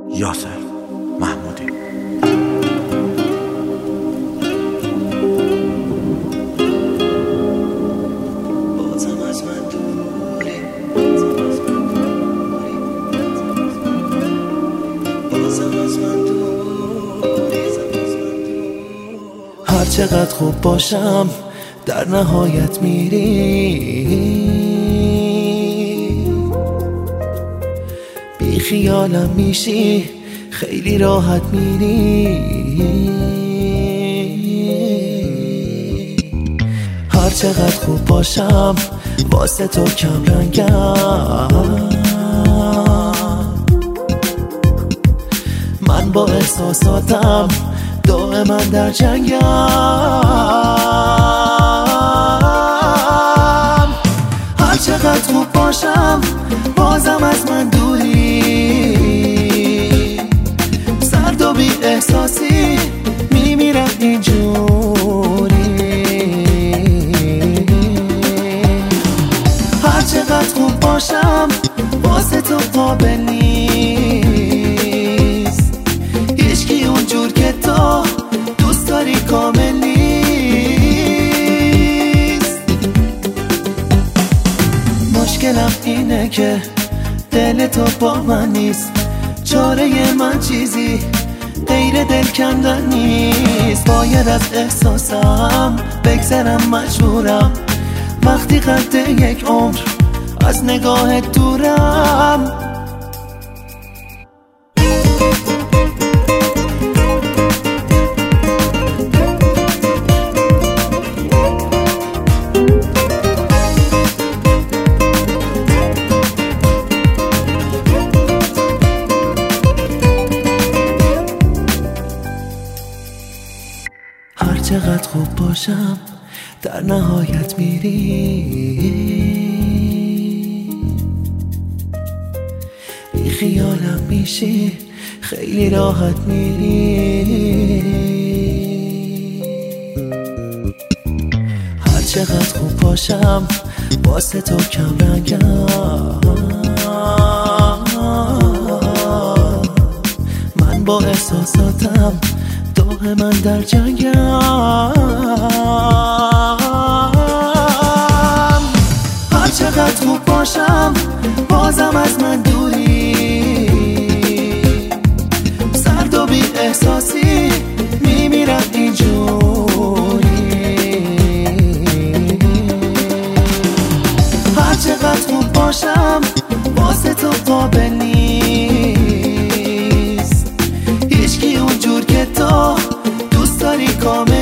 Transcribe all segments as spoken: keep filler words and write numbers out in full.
یاسر محمودی. بازم از من دوری، بازم از من دوری. هر چقدر خوب باشم در نهایت میری، بی خیالم میشی خیلی راحت میری. هر چقدر خوب باشم واسه تو کم رنگم، من با احساساتم دائما در جنگم. هر چقدر خوب باشم بازم از من دوری، سرد و بی احساسی میمیرم اینجوری. هر چقدر خوب باشم واسه تو قابل نیست، هیچکی اونجور که تو دوست داری کامل نیست. مشکلم اینه که دل تو با من نیست، چاره من چیزی غیر دل کندن نیست. باید از احساسم بگذرم، مجبورم وقتی قد یک عمر از نگاهت دورم. هر چقدر خوب باشم در نهایت میری، بی خیالم میشی خیلی راحت میری. هر چقدر خوب باشم واسه تو کم رنگم، من با احساساتم دائما در جنگم. هر چقدر خوب باشم بازم از من دوری، سرد و بی احساسی میمیرم اینجوری. هر چقدر خوب باشم واسه تو قابل نیست، هیچکی اونجور که تو دوست داری کامل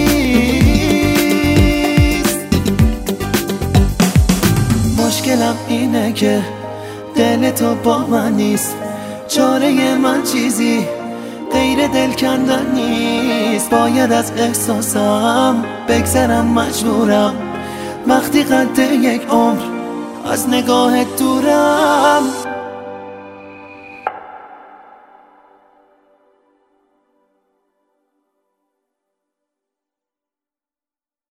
نیست. مشکلم اینه که دل تو با من نیست، چاره من چیزی غیر دل کندن نیست. باید از احساسم بگذرم، مجبورم وقتی قد یک عمر از نگاهت